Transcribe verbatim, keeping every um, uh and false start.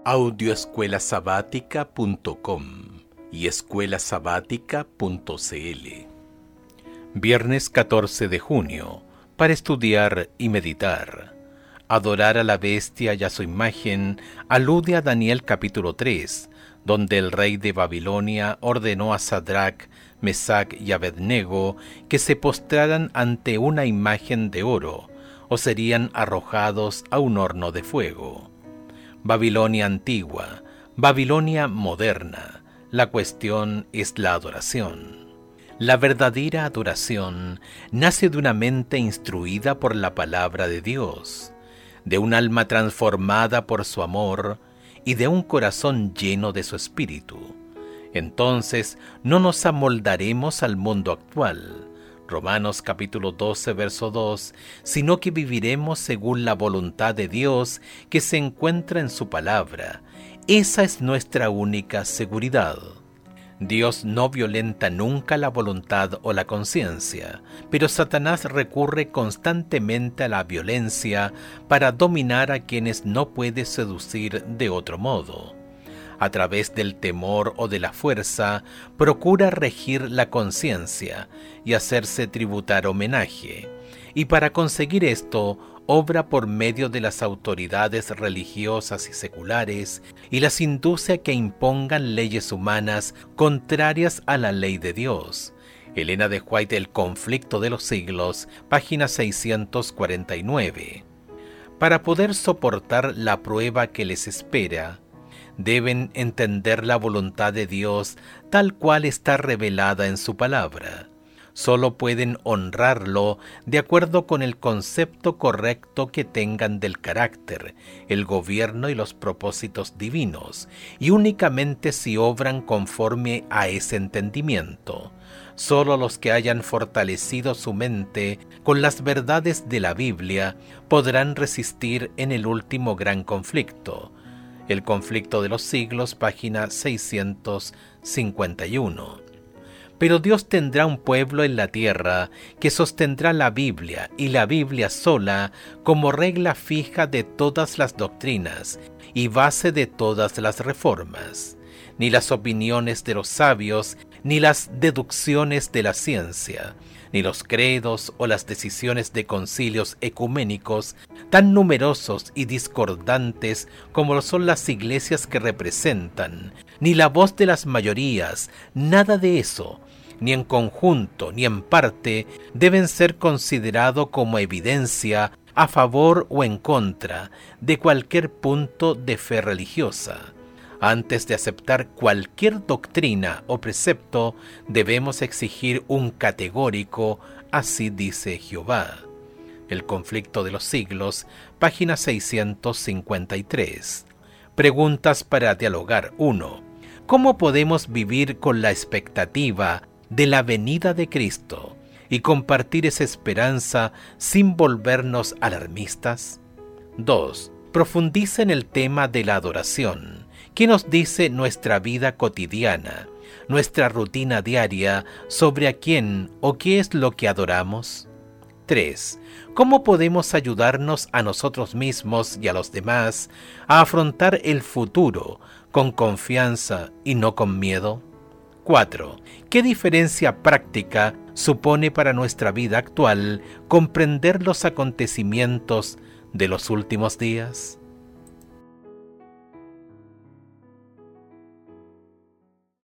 audio escuela sabática punto com y escuela sabática punto c l. Viernes catorce de junio, para estudiar y meditar. Adorar a la bestia y a su imagen alude a Daniel capítulo tres, donde el rey de Babilonia ordenó a Sadrach, Mesach y Abednego que se postraran ante una imagen de oro, o serían arrojados a un horno de fuego. Babilonia antigua, Babilonia moderna, la cuestión es la adoración. La verdadera adoración nace de una mente instruida por la palabra de Dios, de un alma transformada por su amor y de un corazón lleno de su espíritu. Entonces no nos amoldaremos al mundo actual, Romanos capítulo doce, verso dos, sino que viviremos según la voluntad de Dios que se encuentra en su palabra. Esa es nuestra única seguridad. Dios no violenta nunca la voluntad o la conciencia, pero Satanás recurre constantemente a la violencia para dominar a quienes no puede seducir de otro modo. A través del temor o de la fuerza, procura regir la conciencia y hacerse tributar homenaje, y para conseguir esto, obra por medio de las autoridades religiosas y seculares y las induce a que impongan leyes humanas contrarias a la ley de Dios. Elena de White, El conflicto de los siglos, página seiscientos cuarenta y nueve. Para poder soportar la prueba que les espera, deben entender la voluntad de Dios tal cual está revelada en su palabra. Solo pueden honrarlo de acuerdo con el concepto correcto que tengan del carácter, el gobierno y los propósitos divinos, y únicamente si obran conforme a ese entendimiento. Solo los que hayan fortalecido su mente con las verdades de la Biblia podrán resistir en el último gran conflicto. El conflicto de los siglos, página seiscientos cincuenta y uno. Pero Dios tendrá un pueblo en la tierra que sostendrá la Biblia y la Biblia sola como regla fija de todas las doctrinas y base de todas las reformas. Ni las opiniones de los sabios, ni las deducciones de la ciencia, ni los credos o las decisiones de concilios ecuménicos tan numerosos y discordantes como lo son las iglesias que representan, ni la voz de las mayorías, nada de eso, ni en conjunto ni en parte, deben ser considerado como evidencia a favor o en contra de cualquier punto de fe religiosa. Antes de aceptar cualquier doctrina o precepto, debemos exigir un categórico, así dice Jehová. El conflicto de los siglos, página seiscientos cincuenta y tres. Preguntas para dialogar. uno. ¿Cómo podemos vivir con la expectativa de la venida de Cristo y compartir esa esperanza sin volvernos alarmistas? dos. Profundiza en el tema de la adoración. ¿Qué nos dice nuestra vida cotidiana, nuestra rutina diaria sobre a quién o qué es lo que adoramos? tres. ¿Cómo podemos ayudarnos a nosotros mismos y a los demás a afrontar el futuro con confianza y no con miedo? cuatro. ¿Qué diferencia práctica supone para nuestra vida actual comprender los acontecimientos de los últimos días?